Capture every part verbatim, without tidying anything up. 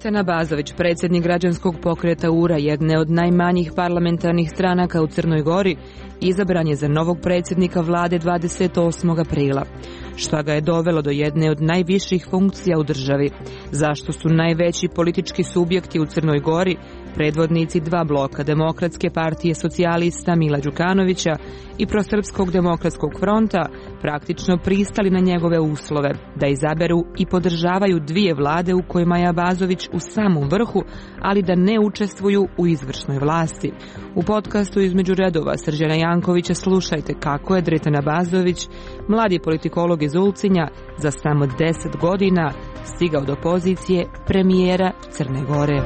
Dritan Abazović, predsjednik građanskog pokreta U R A, jedne od najmanjih parlamentarnih stranaka u Crnoj Gori, izabran je za novog predsjednika vlade dvadeset osmog aprila. Šta ga je dovelo do jedne od najviših funkcija u državi? Zašto su najveći politički subjekti u Crnoj Gori, predvodnici dva bloka Demokratske partije socijalista Mila Đukanovića i Prosrpskog demokratskog fronta, praktično pristali na njegove uslove da izaberu i podržavaju dvije vlade u kojima je Abazović u samom vrhu, ali da ne učestvuju u izvršnoj vlasti? U podcastu Između redova Srđana Jankovića slušajte kako je Dritan Abazović, mladi politikolog iz Ulcinja, za samo deset godina stigao do pozicije premijera Crne Gore.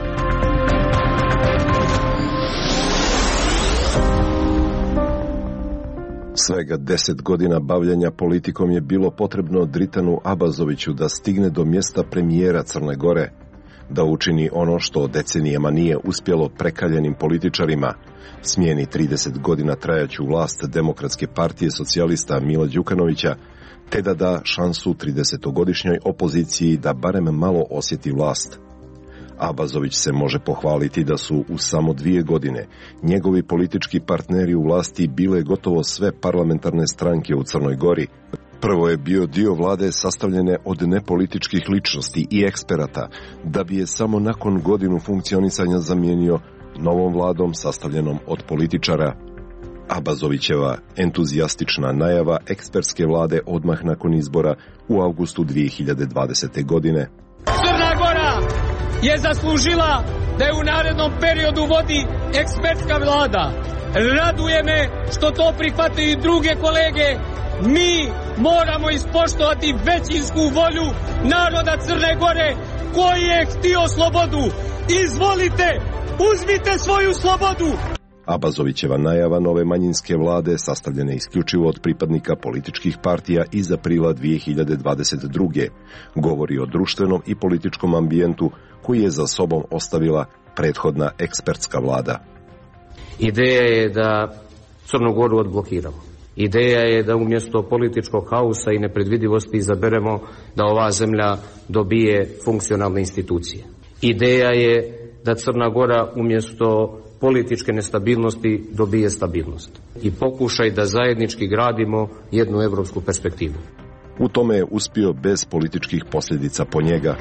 Svega deset godina bavljanja politikom je bilo potrebno Dritanu Abazoviću da stigne do mjesta premijera Crne Gore, da učini ono što decenijama nije uspjelo prekaljenim političarima, smijeni trideset godina trajaću vlast Demokratske partije socijalista Mila Đukanovića, te da da šansu tridesetogodišnjoj opoziciji da barem malo osjeti vlast. Abazović se može pohvaliti da su u samo dvije godine njegovi politički partneri u vlasti bile gotovo sve parlamentarne stranke u Crnoj Gori. Prvo je bio dio vlade sastavljene od nepolitičkih ličnosti i eksperata, da bi je samo nakon godinu funkcionisanja zamijenio novom vladom sastavljenom od političara. Abazovićeva entuzijastična najava ekspertske vlade odmah nakon izbora u avgustu dvije hiljade dvadesete. godine. Crna Gora je zaslužila da je u narednom periodu vodi ekspertska vlada. Raduje me što to prihvataju i druge kolege. Mi moramo ispoštovati većinsku volju naroda Crne Gore koji je htio slobodu. Izvolite, uzmite svoju slobodu! Abazovićeva najava nove manjinske vlade, sastavljene isključivo od pripadnika političkih partija iz aprila dvije hiljade dvadeset druge. govori o društvenom i političkom ambijentu koji je za sobom ostavila prethodna ekspertska vlada. Ideja je da Crnu Goru odblokiramo. Ideja je da umjesto političkog haosa i nepredvidivosti izaberemo da ova zemlja dobije funkcionalne institucije. Ideja je da Crna Gora umjesto političke nestabilnosti dobije stabilnost i pokušaj da zajednički gradimo jednu evropsku perspektivu. U tome je uspio bez političkih posljedica po njega.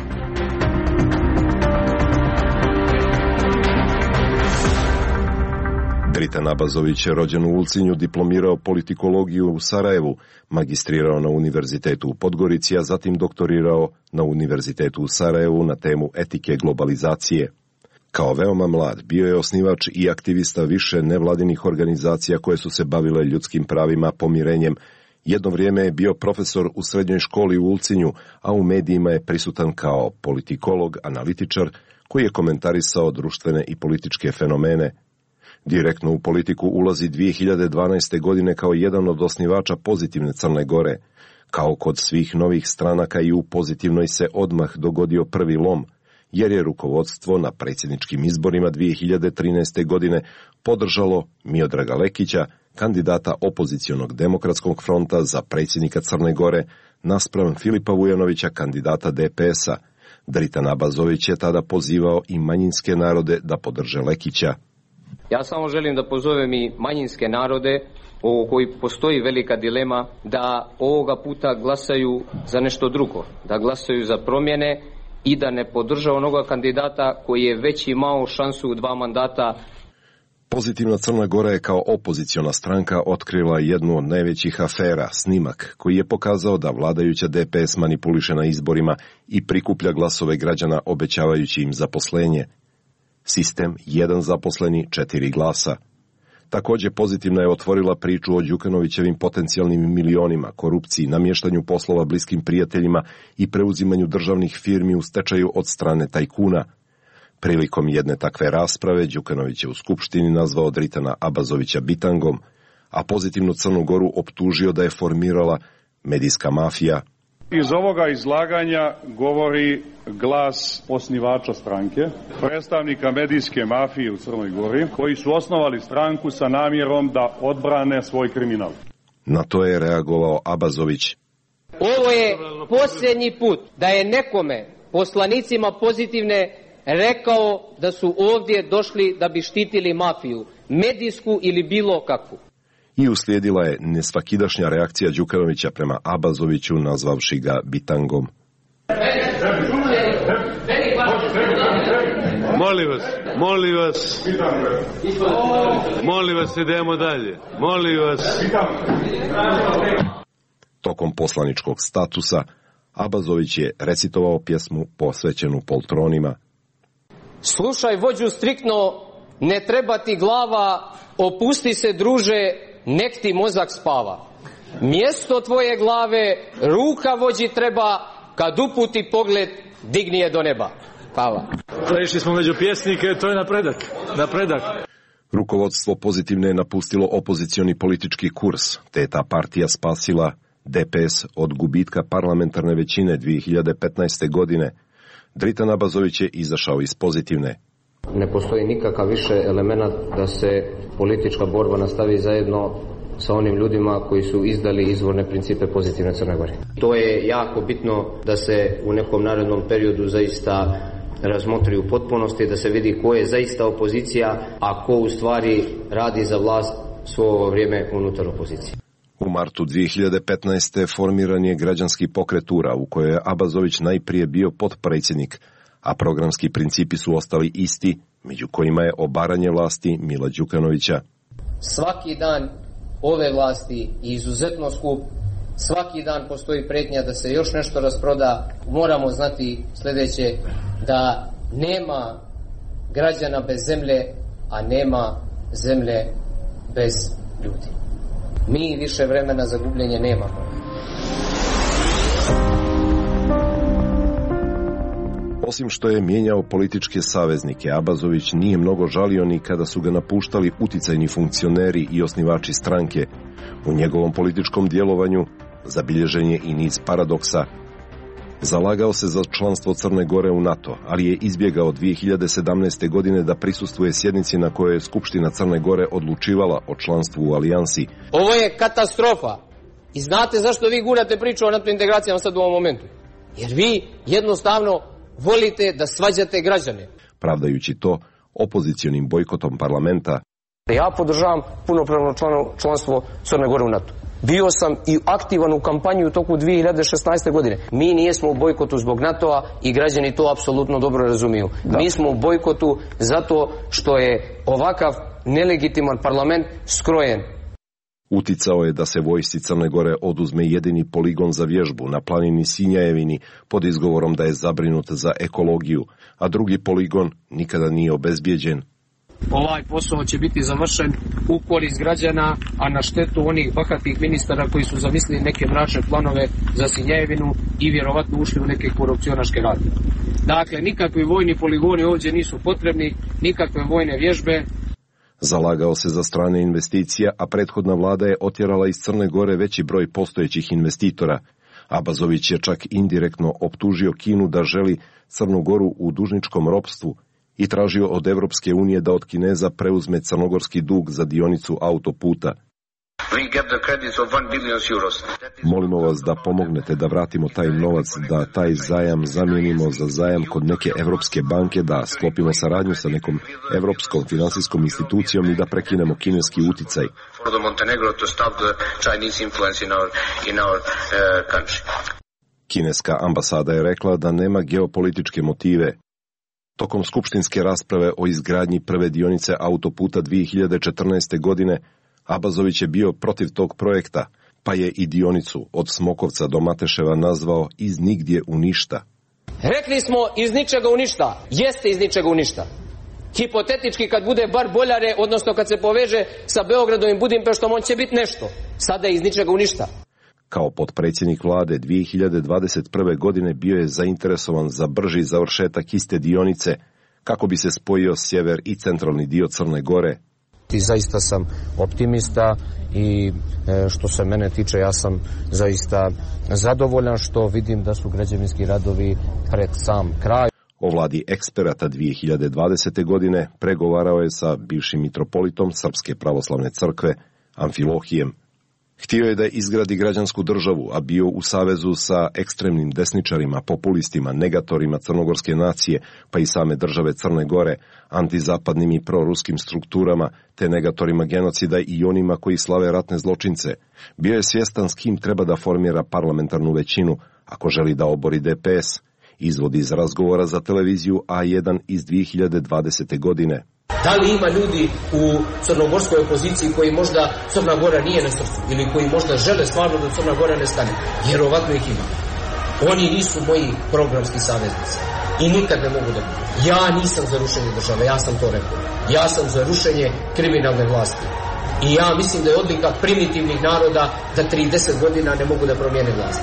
Dritan Abazović je rođen u Ulcinju, diplomirao politikologiju u Sarajevu, magistrirao na Univerzitetu u Podgorici, a zatim doktorirao na Univerzitetu u Sarajevu na temu etike globalizacije. Kao veoma mlad bio je osnivač i aktivista više nevladinih organizacija koje su se bavile ljudskim pravima, pomirenjem. Jedno vrijeme je bio profesor u srednjoj školi u Ulcinju, a u medijima je prisutan kao politikolog, analitičar koji je komentarisao društvene i političke fenomene. Direktno u politiku ulazi dvije hiljade dvanaeste. godine kao jedan od osnivača Pozitivne Crne Gore. Kao kod svih novih stranaka i u Pozitivnoj se odmah dogodio prvi lom, jer je rukovodstvo na predsjedničkim izborima dvije hiljade trinaeste. godine podržalo Miodraga Lekića, kandidata opozicionog Demokratskog fronta za predsjednika Crne Gore, naspram Filipa Vujanovića, kandidata D P S-a. Dritan Abazović je tada pozivao i manjinske narode da podrže Lekića. Ja samo želim da pozovem i manjinske narode o koji postoji velika dilema da ovoga puta glasaju za nešto drugo, da glasaju za promjene i da ne podrža onoga kandidata koji je već imao šansu u dva mandata. Pozitivna Crna Gora je kao opoziciona stranka otkrila jednu od najvećih afera, snimak koji je pokazao da vladajuća D P S manipuliše na izborima i prikuplja glasove građana obećavajući im zaposlenje. Sistem jedan zaposleni, četiri glasa. Također Pozitivna je otvorila priču o Đukanovićevim potencijalnim milionima, korupciji, namještanju poslova bliskim prijateljima i preuzimanju državnih firmi u stečaju od strane tajkuna. Prilikom jedne takve rasprave Đukanović je u skupštini nazvao Dritana Abazovića bitangom, a Pozitivnu Crnu Goru optužio da je formirala medijska mafija. Iz ovoga izlaganja govori glas osnivača stranke, predstavnika medijske mafije u Crnoj Gori, koji su osnovali stranku sa namjerom da odbrane svoj kriminal. Na to je reagovao Abazović. Ovo je posljednji put da je nekome, poslanicima Pozitivne, rekao da su ovdje došli da bi štitili mafiju, medijsku ili bilo kakvu. I uslijedila je nesvakidašnja reakcija Đukanovića prema Abazoviću, nazvavši ga bitangom. Molim vas, molim vas, molim vas, idemo dalje, molim vas. Tokom poslaničkog statusa, Abazović je recitovao pjesmu posvećenu poltronima. Slušaj vođu striktno, ne treba ti glava, opusti se druže, nek ti mozak spava. Mjesto tvoje glave, ruka vođi treba, kad uputi pogled, digni je do neba. Hvala. Prešli smo među pjesnike, to je napredak, napredak. Rukovodstvo Pozitivne je napustilo opozicioni politički kurs, te je ta partija spasila D P S od gubitka parlamentarne većine dvije hiljade petnaeste. godine. Dritan Abazović je izašao iz Pozitivne. Ne postoji nikakav više element da se politička borba nastavi zajedno sa onim ljudima koji su izdali izvorne principe Pozitivne Crne Gore. To je jako bitno da se u nekom narednom periodu zaista razmotri u potpunosti, da se vidi ko je zaista opozicija, a ko u stvari radi za vlast svo ovo vrijeme unutar opozicije. U martu dvije hiljade petnaeste. formiran je građanski pokret U R A, u kojoj je Abazović najprije bio potpredsjednik, a programski principi su ostali isti, među kojima je obaranje vlasti Mila Đukanovića. Svaki dan ove vlasti je izuzetno skup, svaki dan postoji pretnja da se još nešto rasproda. Moramo znati sljedeće, da nema građana bez zemlje, a nema zemlje bez ljudi. Mi više vremena za gubljenje nemamo. Osim što je mijenjao političke saveznike, Abazović nije mnogo žalio ni kada su ga napuštali uticajni funkcioneri i osnivači stranke. U njegovom političkom djelovanju zabilježen je i niz paradoksa. Zalagao se za članstvo Crne Gore u NATO, ali je izbjegao dvije hiljade sedamnaeste. godine da prisustvuje sjednici na kojoj je Skupština Crne Gore odlučivala o članstvu u alijansi. Ovo je katastrofa. I znate zašto vi gurate priču o NATO integracijama sad u ovom momentu? Jer vi jednostavno volite da svađate građane. Pravdajući to opozicionim bojkotom parlamenta. Ja podržavam punopravno članstvo Crne Gore u NATO. Bio sam i aktivan u kampanji u toku dvije hiljade šesnaeste. godine. Mi nijesmo u bojkotu zbog NATO-a i građani to apsolutno dobro razumiju. Da. Mi smo u bojkotu zato što je ovakav nelegitiman parlament skrojen. Uticao je da se vojsci Crne Gore oduzme jedini poligon za vježbu na planini Sinjajevini pod izgovorom da je zabrinut za ekologiju, a drugi poligon nikada nije obezbijeđen. Ovaj posao će biti završen u korist građana, a na štetu onih bahatih ministara koji su zamislili neke mračne planove za Sinjajevinu i vjerovatno ušli u neke korupcionaške radnje. Dakle, nikakvi vojni poligoni ovdje nisu potrebni, nikakve vojne vježbe. Zalagao se za strane investicija, a prethodna vlada je otjerala iz Crne Gore veći broj postojećih investitora. Abazović je čak indirektno optužio Kinu da želi Crnu Goru u dužničkom ropstvu i tražio od Evropske unije da od Kineza preuzme crnogorski dug za dionicu autoputa. Molimo vas da pomognete da vratimo taj novac, da taj zajam zamijenimo za zajam kod neke evropske banke, da sklopimo saradnju sa nekom evropskom finansijskom institucijom i da prekinemo kineski uticaj. Kineska ambasada je rekla da nema geopolitičke motive. Tokom skupštinske rasprave o izgradnji prve dionice autoputa dvije hiljade četrnaeste. godine Abazović je bio protiv tog projekta, pa je i dionicu od Smokovca do Mateševa nazvao iz nigdje u ništa. Rekli smo iz ničega u ništa. Jeste iz ničega u ništa. Hipotetički kad bude bar boljare, odnosno kad se poveže sa Beogradom i Budimpeštom, on će biti nešto. Sada je iz ničega u ništa. Kao potpredsjednik vlade dvije hiljade dvadeset prve. godine bio je zainteresovan za brži završetak iste dionice kako bi se spojio sjever i centralni dio Crne Gore. I zaista sam optimista i što se mene tiče ja sam zaista zadovoljan što vidim da su građevinski radovi pred sam kraj. O vladi eksperata dvije hiljade dvadesete. godine pregovarao je sa bivšim mitropolitom Srpske pravoslavne crkve Amfilohijem. Htio je da izgradi građansku državu, a bio u savezu sa ekstremnim desničarima, populistima, negatorima crnogorske nacije, pa i same države Crne Gore, antizapadnim i proruskim strukturama, te negatorima genocida i onima koji slave ratne zločince. Bio je svjestan s kim treba da formira parlamentarnu većinu, ako želi da obori D P S, izvodi iz razgovora za televiziju A jedan iz dvije hiljade dvadesete. godine. Da li ima ljudi u crnogorskoj opoziciji koji možda Crna Gora nije na srcu ili koji možda žele stvarno da Crna Gora ne stane? Vjerovatno ih ima. Oni nisu moji programski saveznici i nikad ne mogu da budu. Ja nisam za rušenje države, ja sam to rekao. Ja sam za rušenje kriminalne vlasti. I ja mislim da je odlika primitivnih naroda da trideset godina ne mogu da promijene vlast.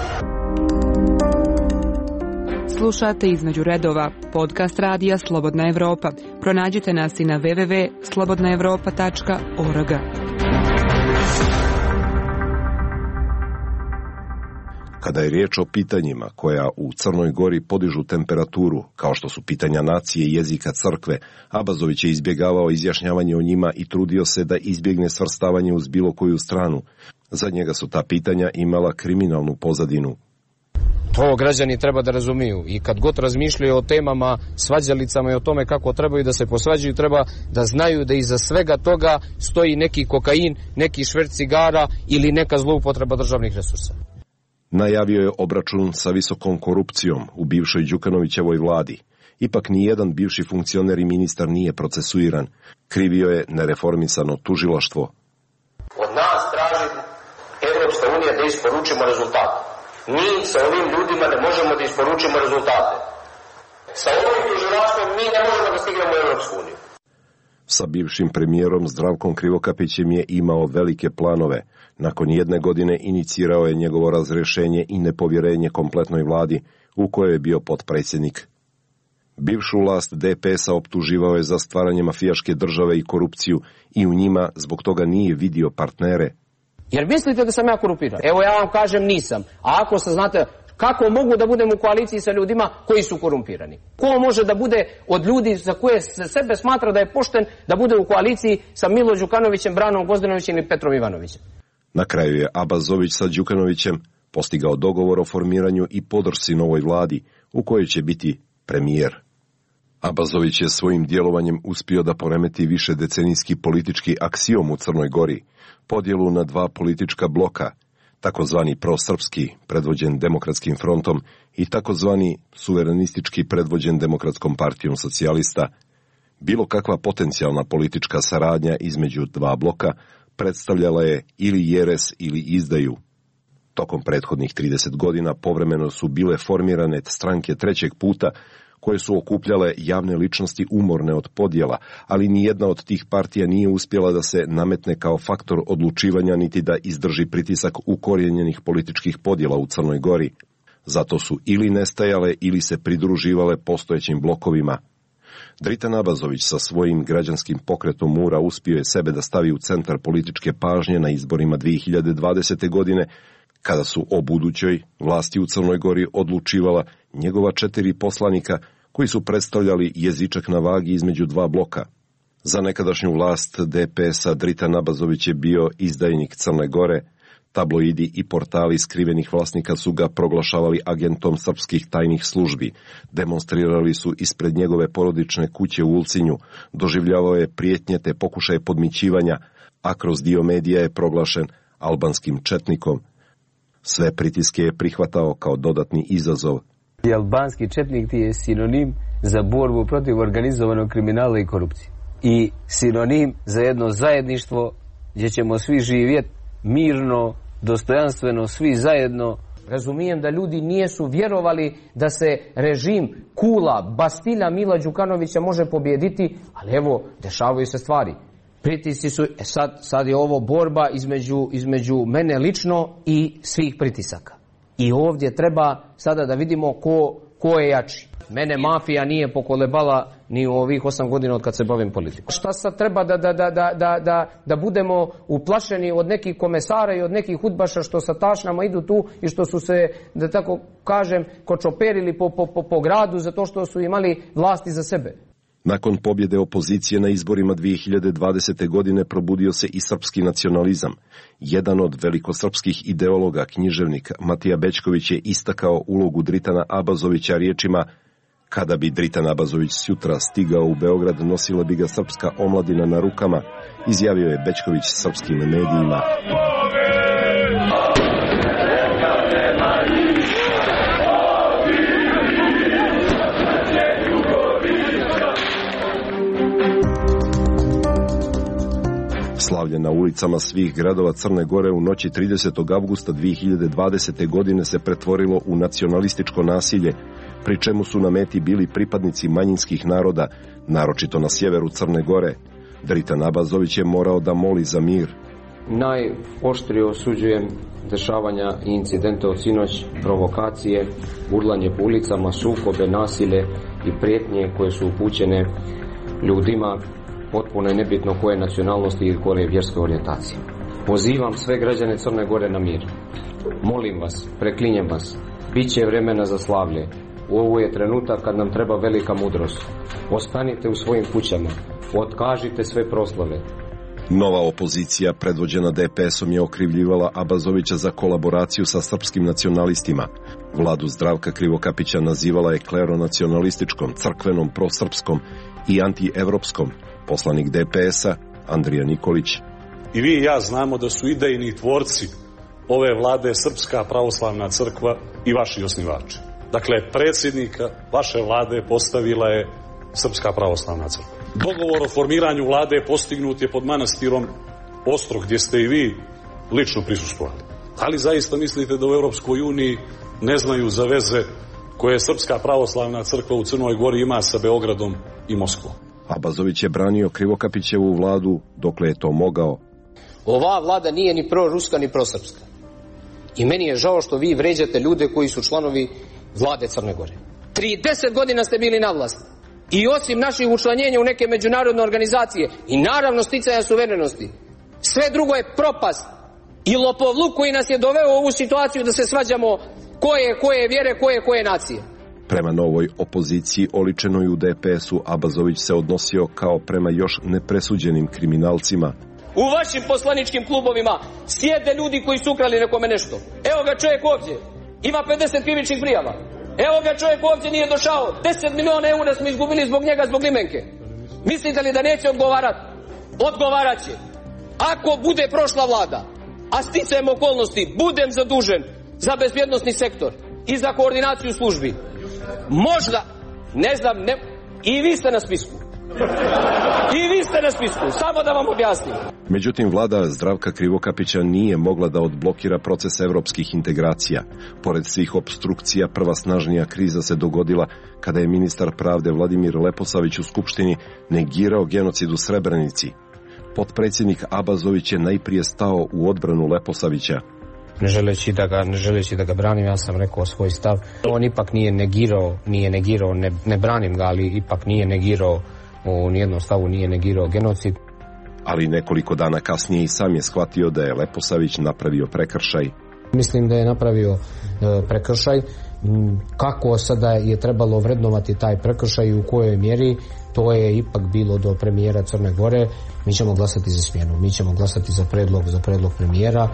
Slušate Između redova, podcast radija Slobodna Evropa. Pronađite nas i na w w w tačka slobodna evropa tačka org. Kada je riječ o pitanjima koja u Crnoj Gori podižu temperaturu, kao što su pitanja nacije i jezika crkve, Abazović je izbjegavao izjašnjavanje o njima i trudio se da izbjegne svrstavanje uz bilo koju stranu. Za njega su ta pitanja imala kriminalnu pozadinu. To građani treba da razumiju i kad god razmišljaju o temama, svađalicama i o tome kako trebaju da se posvađaju, treba da znaju da iza svega toga stoji neki kokain, neki šverc cigara ili neka zloupotreba državnih resursa. Najavio je obračun sa visokom korupcijom u bivšoj Đukanovićevoj vladi. Ipak nijedan bivši funkcioner i ministar nije procesuiran. Krivio je nereformisano tužilaštvo. Od nas traži Evropska unija da isporučimo rezultate. Mi sa ovim ljudima ne možemo da isporučimo rezultate. Sa ovim tužilaštvom mi ne možemo da stignemo u Evropsku uniju. Sa bivšim premijerom Zdravkom Krivokapićem je imao velike planove. Nakon jedne godine inicirao je njegovo razrješenje i nepovjerenje kompletnoj vladi, u kojoj je bio potpredsjednik. Bivšu vlast D P S-a optuživao je za stvaranje mafijaške države i korupciju i u njima zbog toga nije vidio partnere. Jer mislite da sam ja korumpiran? Evo ja vam kažem nisam. A ako se znate kako mogu da budem u koaliciji sa ljudima koji su korumpirani? Ko može da bude od ljudi za koje se sebe smatra da je pošten da bude u koaliciji sa Milo Đukanovićem, Branom Gozdanovićem ili Petrom Ivanovićem? Na kraju je Abazović sa Đukanovićem postigao dogovor o formiranju i podršci novoj vladi u kojoj će biti premijer. Abazović je svojim djelovanjem uspio da poremeti više decenijski politički aksiom u Crnoj Gori, podjelu na dva politička bloka, takozvani prosrpski, predvođen Demokratskim frontom, i takozvani suverenistički, predvođen Demokratskom partijom socijalista. Bilo kakva potencijalna politička saradnja između dva bloka predstavljala je ili jeres ili izdaju. Tokom prethodnih trideset godina povremeno su bile formirane stranke trećeg puta, koje su okupljale javne ličnosti umorne od podjela, ali nijedna od tih partija nije uspjela da se nametne kao faktor odlučivanja niti da izdrži pritisak ukorijenjenih političkih podjela u Crnoj Gori. Zato su ili nestajale ili se pridruživale postojećim blokovima. Dritan Abazović sa svojim građanskim pokretom Mura uspio je sebe da stavi u centar političke pažnje na izborima dvije hiljade dvadesete. godine, kada su o budućoj vlasti u Crnoj Gori odlučivala njegova četiri poslanika koji su predstavljali jezičak na vagi između dva bloka. Za nekadašnju vlast D P S-a Dritan Abazović je bio izdajnik Crne Gore. Tabloidi i portali skrivenih vlasnika su ga proglašavali agentom srpskih tajnih službi. Demonstrirali su ispred njegove porodične kuće u Ulcinju. Doživljavao je prijetnje te pokušaje podmićivanja, a kroz dio medija je proglašen albanskim četnikom. Sve pritiske je prihvatao kao dodatni izazov. I albanski četnik ti je sinonim za borbu protiv organizovanog kriminala i korupcije. I sinonim za jedno zajedništvo gdje ćemo svi živjeti mirno, dostojanstveno, svi zajedno. Razumijem da ljudi nisu vjerovali da se režim Kula, Bastilja Mila Đukanovića može pobijediti, ali evo, dešavaju se stvari. Pritisci su, e sad, sad je ovo borba između, između mene lično i svih pritisaka. I ovdje treba sada da vidimo ko, ko je jači. Mene mafija nije pokolebala ni u ovih osam godina od kad se bavim politikom. Šta sad treba da, da, da, da, da, da budemo uplašeni od nekih komesara i od nekih udbaša što sa tašnama idu tu i što su se, da tako kažem, kočoperili po, po, po, po gradu zato što su imali vlasti za sebe. Nakon pobjede opozicije na izborima dvije hiljade dvadesete. godine probudio se i srpski nacionalizam. Jedan od velikosrpskih ideologa, književnik Matija Bećković je istakao ulogu Dritana Abazovića riječima: kada bi Dritan Abazović sutra stigao u Beograd, nosila bi ga srpska omladina na rukama, izjavio je Bećković srpskim medijima. Slavlje na ulicama svih gradova Crne Gore u noći tridesetog avgusta dvije hiljade dvadesete. godine se pretvorilo u nacionalističko nasilje, pri čemu su na meti bili pripadnici manjinskih naroda, naročito na sjeveru Crne Gore. Dritan Abazović je morao da moli za mir. Najoštrije osuđujem dešavanja i incidente od sinoć, provokacije, urlanje po ulicama, sukobe, nasilje i prijetnje koje su upućene ljudima potpuno je nebitno koje nacionalnosti i koje vjerske orijentacije. Pozivam sve građane Crne Gore na mir. Molim vas, preklinjem vas, bit će vremena za slavlje. Ovo je trenutak kad nam treba velika mudrost. Ostanite u svojim kućama, otkažite sve proslave. Nova opozicija, predvođena de pe esom, je okrivljivala Abazovića za kolaboraciju sa srpskim nacionalistima. Vladu Zdravka Krivokapića nazivala je kleronacionalističkom, crkvenom, prosrpskom i antievropskom. Poslanik de pe esa, Andrija Nikolić. I vi i ja znamo da su idejni tvorci ove vlade Srpska pravoslavna crkva i vaši osnivači. Dakle, predsjednika vaše vlade postavila je Srpska pravoslavna crkva. Dogovor o formiranju vlade postignut je pod manastirom Ostrog, gdje ste i vi lično prisustvovali. Da li zaista mislite da u Europskoj uniji ne znaju za veze koje Srpska pravoslavna crkva u Crnoj Gori ima sa Beogradom i Moskvom? Abazović je branio Krivokapićevu vladu dokle je to mogao. Ova vlada nije ni proruska ni prosrpska. I meni je žao što vi vređate ljude koji su članovi vlade Crne Gore. trideset godina ste bili na vlasti. I osim naših učlanjenja u neke međunarodne organizacije i naravno sticaja suverenosti, sve drugo je propast i lopovluk koji nas je doveo u ovu situaciju da se svađamo ko je koje vjere, ko je koje nacije. Prema novoj opoziciji oličenoj u de pe esu, Abazović se odnosio kao prema još nepresuđenim kriminalcima. U vašim poslaničkim klubovima sjede ljudi koji su ukrali nekome nešto. Evo ga čovjek ovdje, ima pedeset krivičnih prijava. Evo ga čovjek ovdje nije došao, deset miliona eura smo izgubili zbog njega, zbog limenke. Mislite li da neće odgovarati? Odgovarat će. Ako bude prošla vlada, a sticajem okolnosti budem zadužen za bezbjednosni sektor i za koordinaciju službi, možda, ne znam, ne, i vi ste na spisku. I vi ste na spisku, samo da vam objasnim. Međutim, vlada Zdravka Krivokapića nije mogla da odblokira proces evropskih integracija. Pored svih opstrukcija, prva snažnija kriza se dogodila kada je ministar pravde Vladimir Leposavić u Skupštini negirao genocid u Srebrenici. Potpredsjednik Abazović je najprije stao u odbranu Leposavića. Ne želeći da ga, ne želeći da ga branim, ja sam rekao svoj stav. On ipak nije negirao, nije negirao, ne, ne branim ga, ali ipak nije negirao, u nijednom stavu nije negirao genocid. Ali nekoliko dana kasnije i sam je shvatio da je Leposavić napravio prekršaj. Mislim da je napravio e, prekršaj. Kako sada je trebalo vrednovati taj prekršaj i u kojoj mjeri, to je ipak bilo do premijera Crne Gore. Mi ćemo glasati za smjenu, mi ćemo glasati za predlog, za predlog premijera.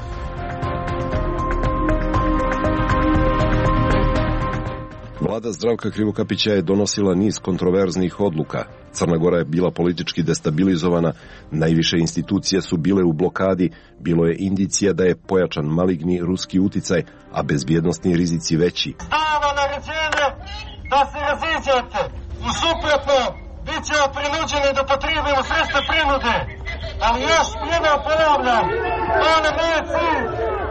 Vlada Zdravka Krivokapića je donosila niz kontroverznih odluka. Crna Gora je bila politički destabilizovana, najviše institucije su bile u blokadi, bilo je indicija da je pojačan maligni ruski uticaj, a bezbjednosni rizici veći. Dava naređenje da se raziđete, u suprotno bit ćemo prinuđeni da potrebimo sredstva prinude, ali još jednom ponavljam, to nam nije cilj.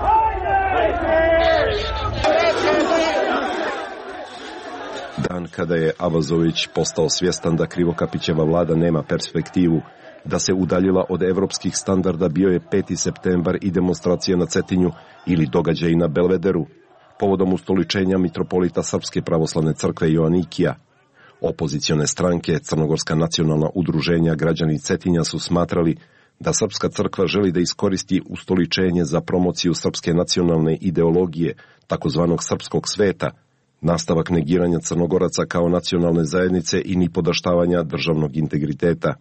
Dan kada je Abazović postao svjestan da Krivokapićeva vlada nema perspektivu, da se udaljila od evropskih standarda, bio je peti septembar i demonstracija na Cetinju ili događaji na Belvederu, povodom ustoličenja mitropolita Srpske pravoslavne crkve Joanikija. Opozicione stranke, Crnogorska nacionalna udruženja, građani Cetinja su smatrali da Srpska crkva želi da iskoristi ustoličenje za promociju srpske nacionalne ideologije, takozvanog srpskog sveta, nastavak negiranja Crnogoraca kao nacionalne zajednice i nipodaštavanja državnog integriteta.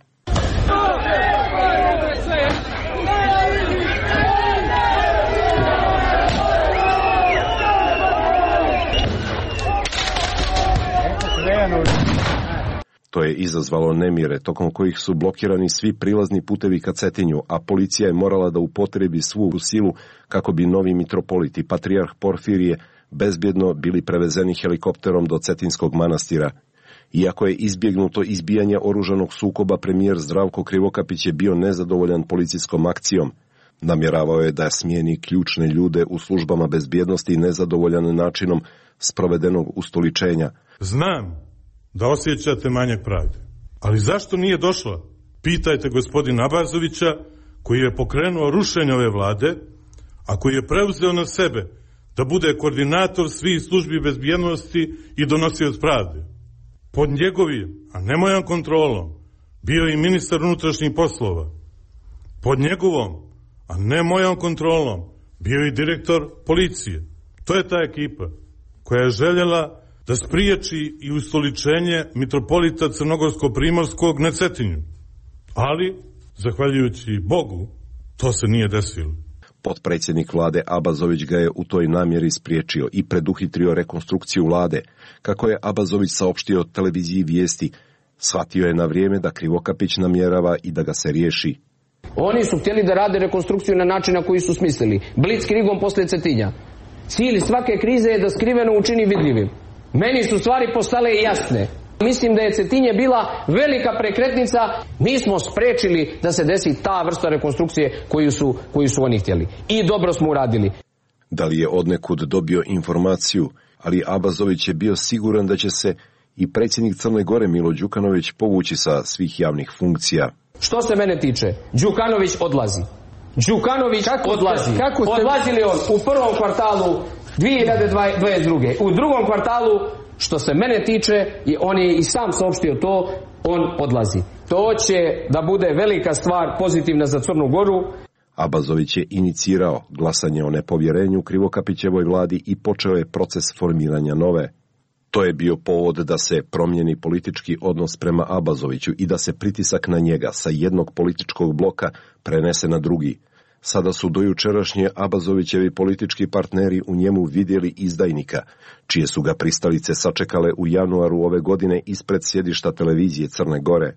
To je izazvalo nemire, tokom kojih su blokirani svi prilazni putevi ka Cetinju, a policija je morala da upotrebi svu silu kako bi novi mitropolit i patrijarh Porfirije bezbjedno bili prevezeni helikopterom do Cetinskog manastira. Iako je izbjegnuto izbijanje oružanog sukoba, premijer Zdravko Krivokapić je bio nezadovoljan policijskom akcijom. Namjeravao je da smijeni ključne ljude u službama bezbjednosti nezadovoljan načinom sprovedenog ustoličenja. Znam da osjećate manjak pravde, ali zašto nije došla? Pitajte gospodina Abazovića, koji je pokrenuo rušenje ove vlade, a koji je preuzeo na sebe da bude koordinator svih službi bezbjednosti i donosioc pravde. Pod njegovim, a ne mojom kontrolom, bio je i ministar unutrašnjih poslova. Pod njegovom, a ne mojom kontrolom, bio je i direktor policije. To je ta ekipa koja je željela da spriječi i ustoličenje mitropolita Crnogorsko-Primorskog na Cetinju. Ali, zahvaljujući Bogu, to se nije desilo. Potpredsjednik vlade Abazović ga je u toj namjeri spriječio i preduhitrio rekonstrukciju vlade. Kako je Abazović saopštio televiziji Vijesti, shvatio je na vrijeme da Krivokapić namjerava i da ga se riješi. Oni su htjeli da rade rekonstrukciju na način na koji su smislili. Blitzkriegom poslije Cetinja. Cilj svake krize je da skriveno učini vidljivim. Meni su stvari postale jasne. Mislim da je Cetinje bila velika prekretnica. Mi smo sprečili da se desi ta vrsta rekonstrukcije koju su, koju su oni htjeli. I dobro smo uradili. Da li je odnekud dobio informaciju, ali Abazović je bio siguran da će se i predsjednik Crne Gore Milo Đukanović povući sa svih javnih funkcija. Što se mene tiče, Đukanović odlazi. Đukanović kako odlazi. Kako ste... Odlazi li on u prvom kvartalu dvije hiljade dvadeset druge. U drugom kvartalu, što se mene tiče, i on je i sam saopštio to, on odlazi. To će da bude velika stvar pozitivna za Crnu Goru. Abazović je inicirao glasanje o nepovjerenju Krivokapićevoj vladi i počeo je proces formiranja nove. To je bio povod da se promijeni politički odnos prema Abazoviću i da se pritisak na njega sa jednog političkog bloka prenese na drugi. Sada su dojučerašnje Abazovićevi politički partneri u njemu vidjeli izdajnika, čije su ga pristalice sačekale u januaru ove godine ispred sjedišta televizije Crne Gore.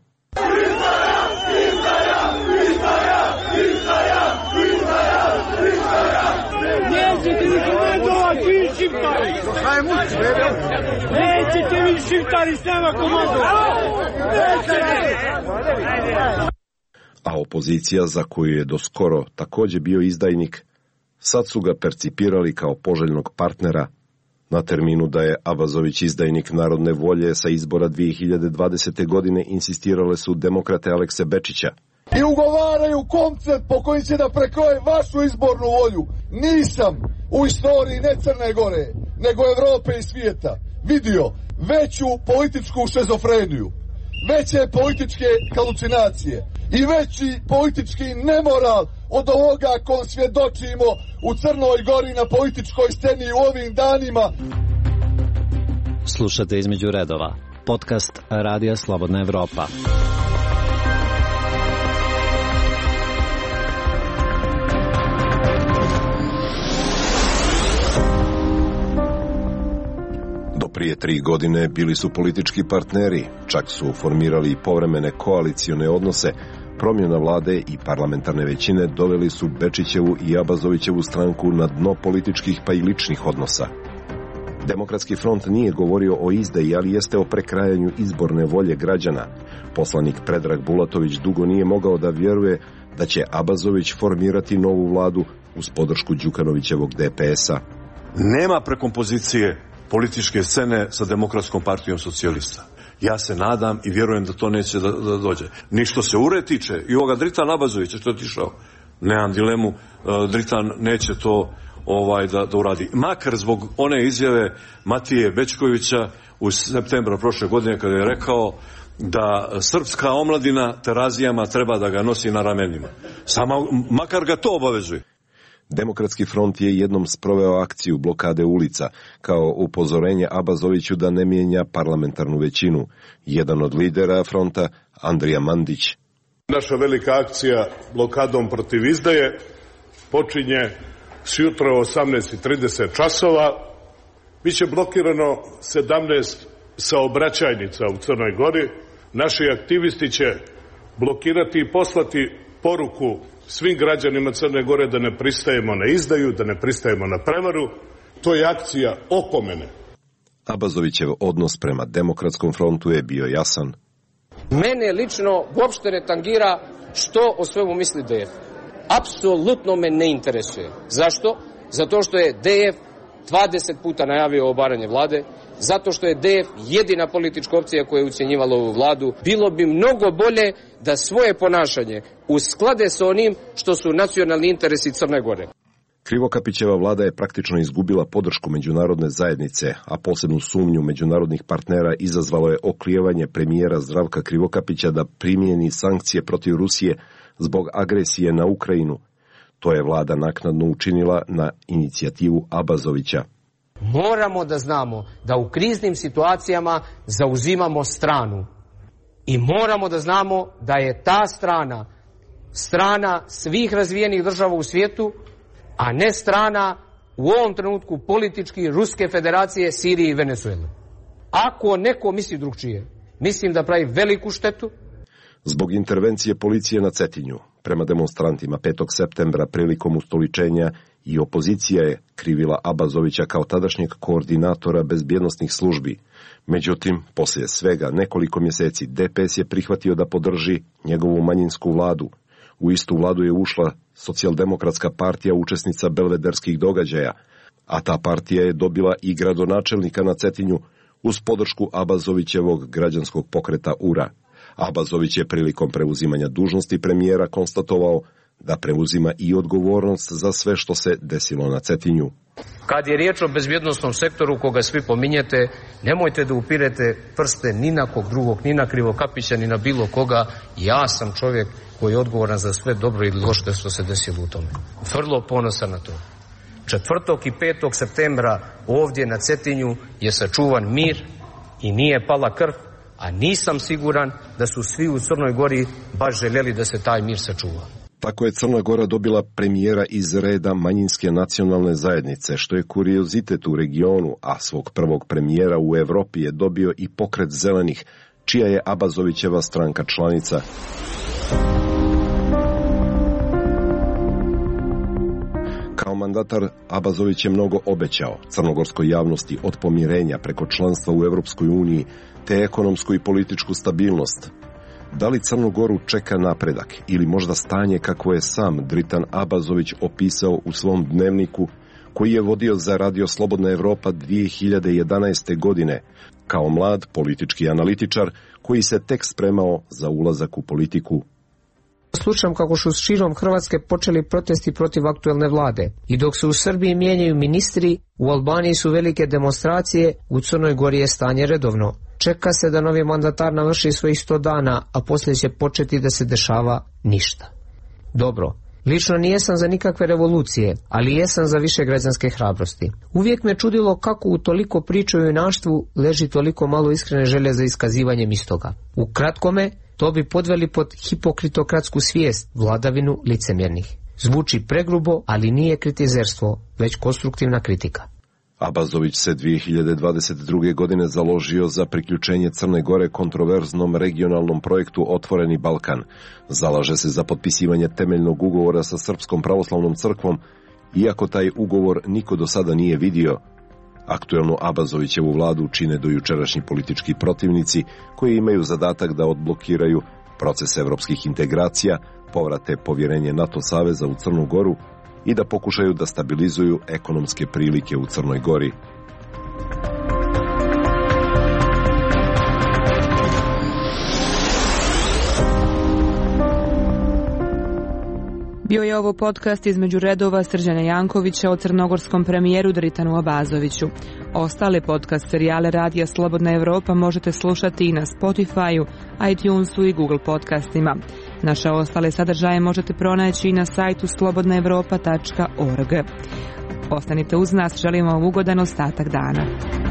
Nećete vi šiptari s nama komodu! A opozicija, za koju je doskoro također bio izdajnik, sad su ga percipirali kao poželjnog partnera. Na terminu da je Abazović izdajnik narodne volje sa izbora dvije hiljade dvadesete. godine insistirale su demokrate Alekse Bečića. I ugovaraju koncept po kojim će da prekroje vašu izbornu volju. Nisam u istoriji ne Crne Gore, nego Evrope i svijeta vidio veću političku šizofreniju, veće političke halucinacije i veći politički nemoral od ovoga kom svjedočimo u Crnoj Gori na političkoj sceni u ovim danima. Slušate Između redova, podcast Radija Slobodna Evropa. Prije tri godine bili su politički partneri, čak su formirali povremene koalicione odnose. Promjena vlade i parlamentarne većine doveli su Bečićevu i Abazovićevu stranku na dno političkih pa i ličnih odnosa. Demokratski front nije govorio o izdaji, ali jeste o prekrajanju izborne volje građana. Poslanik Predrag Bulatović dugo nije mogao da vjeruje da će Abazović formirati novu vladu uz podršku Đukanovićevog D P S-a. Nema prekompozicije političke scene sa Demokratskom partijom socijalista. Ja se nadam i vjerujem da to neće da, da dođe. Ni što se ure tiče, i ovoga Dritan Abazovića što je otišao, nemam dilemu, uh, Dritan neće to ovaj da, da uradi. Makar zbog one izjave Matije Bećkovića u septembru prošle godine kada je rekao da srpska omladina terazijama treba da ga nosi na ramenima. Samo makar ga to obavezuje. Demokratski front je jednom sproveo akciju blokade ulica kao upozorenje Abazoviću da ne mijenja parlamentarnu većinu. Jedan od lidera fronta, Andrija Mandić. Naša velika akcija blokadom protiv izdaje počinje s jutra osamnaest i trideset časova. Biće blokirano sedamnaest saobraćajnica u Crnoj Gori. Naši aktivisti će blokirati i poslati poruku svim građanima Crne Gore da ne pristajemo na izdaju, da ne pristajemo na prevaru. To je akcija opomene. Abazovićev odnos prema Demokratskom frontu je bio jasan. Mene lično uopšte ne tangira što o svemu misli D F. Apsolutno me ne interesuje. Zašto? Zato što je D F dvadeset puta najavio obaranje vlade, zato što je D F jedina politička opcija koja je ucjenjivala ovu vladu. Bilo bi mnogo bolje da svoje ponašanje usklade sa onim što su nacionalni interesi Crne Gore. Krivokapićeva vlada je praktično izgubila podršku međunarodne zajednice, a posebnu sumnju međunarodnih partnera izazvalo je oklijevanje premijera Zdravka Krivokapića da primijeni sankcije protiv Rusije zbog agresije na Ukrajinu. To je vlada naknadno učinila na inicijativu Abazovića. Moramo da znamo da u kriznim situacijama zauzimamo stranu. I moramo da znamo da je ta strana strana svih razvijenih država u svijetu, a ne strana u ovom trenutku politički Ruske federacije, Sirije i Venezuele. Ako neko misli drugčije, mislim da pravi veliku štetu. Zbog intervencije policije na Cetinju prema demonstrantima petog septembra prilikom ustoličenja i opozicija je krivila Abazovića kao tadašnjeg koordinatora bezbjednosnih službi. Međutim, poslije svega nekoliko mjeseci D P S je prihvatio da podrži njegovu manjinsku vladu. U istu vladu je ušla Socijaldemokratska partija, učesnica belvederskih događaja, a ta partija je dobila i gradonačelnika na Cetinju uz podršku Abazovićevog građanskog pokreta U R A. Abazović je prilikom preuzimanja dužnosti premijera konstatovao da preuzima i odgovornost za sve što se desilo na Cetinju. Kad je riječ o bezbjednosnom sektoru koga svi pominjete, nemojte da upirete prste ni na kog drugog, ni na Krivokapića, ni na bilo koga. Ja sam čovjek koji je odgovoran za sve dobro ili loše što se desilo u tome. Vrlo ponosan na to. četvrtog i petog septembra ovdje na Cetinju je sačuvan mir i nije pala krv, a nisam siguran da su svi u Crnoj Gori baš željeli da se taj mir sačuva. Tako je Crna Gora dobila premijera iz reda manjinske nacionalne zajednice, što je kuriozitet u regionu, a svog prvog premijera u Evropi je dobio i pokret zelenih, čija je Abazovićeva stranka članica. Kao mandatar Abazović je mnogo obećao crnogorskoj javnosti, od pomirenja preko članstva u Evropskoj uniji te ekonomsku i političku stabilnost. Da li Crnu Goru čeka napredak ili možda stanje kako je sam Dritan Abazović opisao u svom dnevniku koji je vodio za Radio Slobodna Evropa dvije hiljade jedanaeste. godine kao mlad politički analitičar koji se tek spremao za ulazak u politiku. Slušam kako su širom Hrvatske počeli protesti protiv aktuelne vlade. I dok se u Srbiji mijenjaju ministri, u Albaniji su velike demonstracije, u Crnoj Gori je stanje redovno. Čeka se da novi mandatar navrši svojih sto dana, a poslije će početi da se dešava ništa. Dobro, lično nijesam za nikakve revolucije, ali jesam za više građanske hrabrosti. Uvijek me čudilo kako u toliko priča o junaštvu leži toliko malo iskrene želje za iskazivanjem istoga. U kratkome, to bi podveli pod hipokritokratsku svijest, vladavinu licemjernih. Zvuči pregrubo, ali nije kritizerstvo, već konstruktivna kritika. Abazović se dvije hiljade dvadeset druge. godine založio za priključenje Crne Gore kontroverznom regionalnom projektu Otvoreni Balkan. Zalaže se za potpisivanje temeljnog ugovora sa Srpskom pravoslavnom crkvom, iako taj ugovor niko do sada nije vidio. Aktuelnu Abazovićevu vladu čine dojučerašnji politički protivnici koji imaju zadatak da odblokiraju proces evropskih integracija, povrate povjerenje NATO saveza u Crnu Goru i da pokušaju da stabilizuju ekonomske prilike u Crnoj Gori. Bio je ovo podcast između redova Srđana Jankovića o crnogorskom premijeru Dritanu Abazoviću. Ostale podcast serijale Radija Slobodna Evropa možete slušati i na Spotify-u, iTunesu i Google podcastima. Naše ostale sadržaje možete pronaći i na sajtu slobodna evropa tačka org. Ostanite uz nas, želimo vam ugodan ostatak dana.